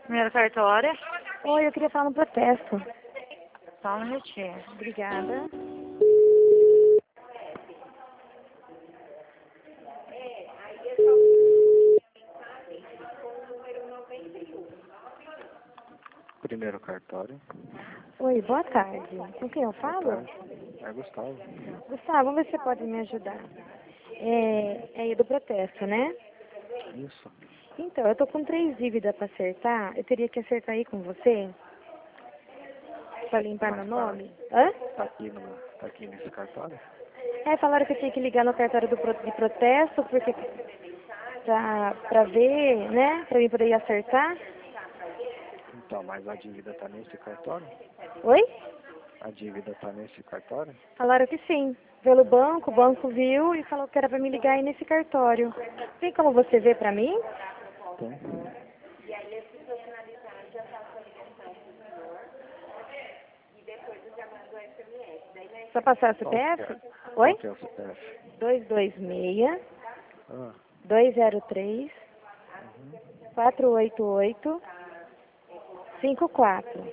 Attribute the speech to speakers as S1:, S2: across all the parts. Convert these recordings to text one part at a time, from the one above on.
S1: Primeiro cartório.
S2: Oi, eu queria falar no protesto.
S1: Só um minutinho.
S2: Obrigada.
S3: Primeiro cartório.
S2: Oi, boa tarde. Com quem eu
S3: Boa
S2: falo?
S3: tarde. É Gustavo.
S2: Gustavo, vamos ver se você pode me ajudar. É do protesto, né?
S3: Isso.
S2: Então, eu tô com 3 dívidas pra acertar. Eu teria que acertar aí com você? Pra limpar meu
S3: Mais
S2: nome?
S3: tarde.
S2: Hã?
S3: Tá aqui nesse cartório?
S2: Falaram que eu tinha que ligar no cartório de protesto, porque pra ver, né? Pra mim poder ir acertar.
S3: Então, mas a dívida tá nesse cartório?
S2: Oi?
S3: A dívida tá nesse cartório?
S2: Falaram que sim. Pelo banco, o banco viu e falou que era pra me ligar aí nesse cartório. Tem como você ver pra mim?
S3: Tem.
S2: Só passar o
S3: Qual que
S2: CPF?
S3: é?
S2: Oi?
S3: Qual que é o CPF?
S2: 226
S3: Ah,
S2: 203
S3: uhum.
S2: 488 54.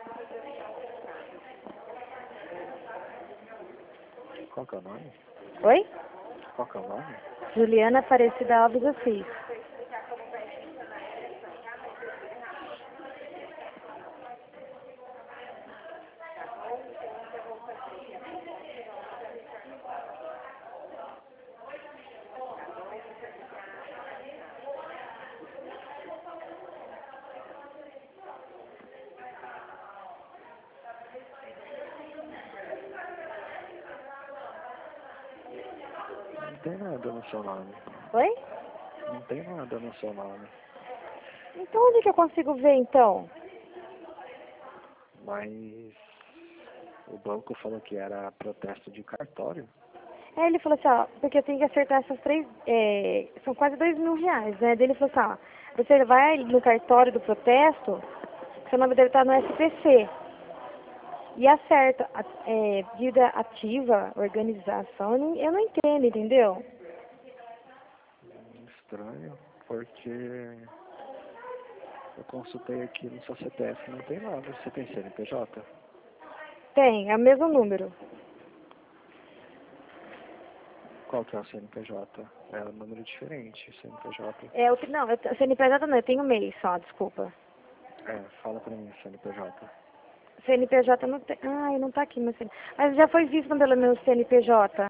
S3: Qual que é o nome?
S2: Oi?
S3: Qual que é o nome?
S2: Juliana Aparecida Alves Assis.
S3: Não tem nada no seu nome.
S2: Oi?
S3: Não tem nada no seu nome.
S2: Então onde que eu consigo ver então?
S3: Mas o banco falou que era protesto de cartório.
S2: Ele falou assim, ó, porque eu tenho que acertar essas 3, são quase R$ 2.000, né? Daí ele falou assim, ó, você vai no cartório do protesto, seu nome deve estar no SPC. E acerta, dívida ativa, organização, eu não entendo, entendeu?
S3: Estranho, porque eu consultei aqui no seu CPF, não tem nada. Você tem CNPJ?
S2: Tem, é o mesmo número.
S3: Qual que é o CNPJ? É um número diferente, CNPJ.
S2: Não, CNPJ não, eu tenho MEI só, desculpa.
S3: É, fala pra mim, CNPJ.
S2: CNPJ não tem, não tá aqui meu CNPJ. Mas já foi visto pelo meu CNPJ.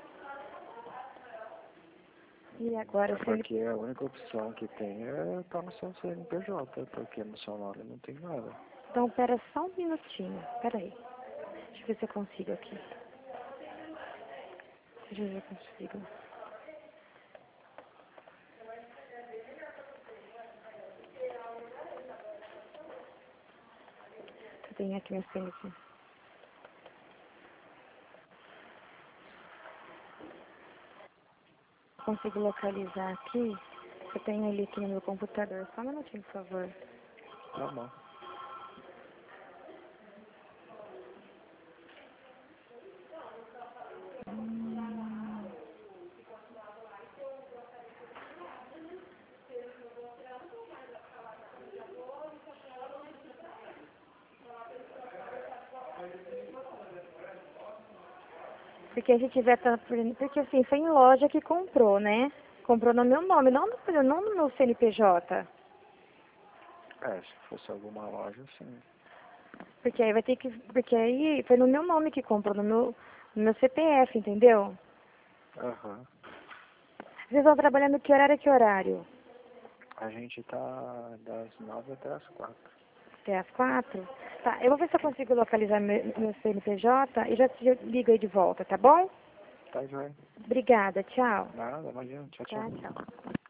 S2: E agora,
S3: É porque a única opção que tem é estar no seu CNPJ, porque no seu nome não tem nada.
S2: Então, pera só um minutinho, pera aí. Deixa eu ver se eu consigo aqui. Deixa eu ver se eu consigo. Eu tenho aqui meu CNPJ. Consigo localizar aqui. Eu tenho ele aqui no meu computador. Só um minutinho, por favor.
S3: Tá bom.
S2: Porque a gente vai estar... Porque assim, foi em loja que comprou, né? Comprou no meu nome, não no meu CNPJ.
S3: É, se fosse alguma loja, sim.
S2: Porque aí vai ter que... Porque aí foi no meu nome que comprou, no meu CPF, entendeu?
S3: Aham.
S2: Vocês estão trabalhando que horário a que horário?
S3: A gente tá das 9 até as 4.
S2: Até às 4? Tá, eu vou ver se eu consigo localizar meu CNPJ e já te ligo aí de volta, tá bom?
S3: Tá, joia.
S2: Obrigada, tchau.
S3: Nada, imagina. Tchau,
S2: Tchau,
S3: tchau.
S2: tchau.